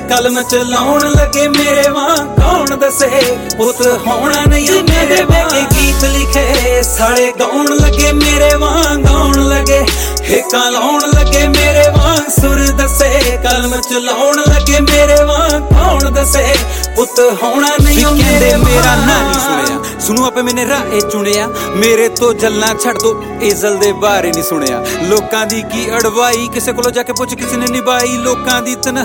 ਕਲਮ ਚਲਾਉਣ ਲੱਗੇ ਮੇਰੇ ਵਾਂਗ ਕੌਣ ਦੱਸੇ ਪੁੱਤ ਹੋਣਾ ਨਹੀਂ ਮੇਰੇ ਵਾਂਗ ਗੀਤ ਲਿਖੇ ਸਾਲੇ ਗਾਉਣ ਲੱਗੇ ਮੇਰੇ ਵਾਂਗ ਗਾਉਣ ਲੱਗੇ ਹੇਕਾਂ ਲਾਉਣ ਲੱਗੇ ਮੇਰੇ ਵਾਂਗ ਸੁਰ ਦੱਸੇ ਕਲਮ ਚਲਾਉਣ ਲੱਗੇ ਮੇਰੇ ਵਾਂਗ ਕੌਣ ਦੱਸੇ ਪੁੱਤ ਹੋਣਾ ਨਹੀਂ ਮੇਰੇ ਮੇਰਾ ਨਾਂ ਨਹੀਂ ਸੁਣਿਆ ਸੁਣੋ ਆਪੇ ਮੈਨੇ ਰਾਹ ਚੁਣਿਆ ਮੇਰੇ ਤੋਂ ਜਲਣਾ ਛੱਡ ਦੋ ਇਜ਼ਲ ਦੇ ਬਾਰੇ ਨਹੀਂ ਸੁਣਿਆ ਲੋਕਾਂ ਦੀ ਕੀ ਅੜਵਾਈ ਕਿਸੇ ਕੋਲੋਂ ਜਾ ਕੇ ਪੁੱਛ ਕਿਸੇ ਨੇ ਨਿਭਾਈ ਲੋਕਾਂ ਦੀ ਤਨਹਾਈ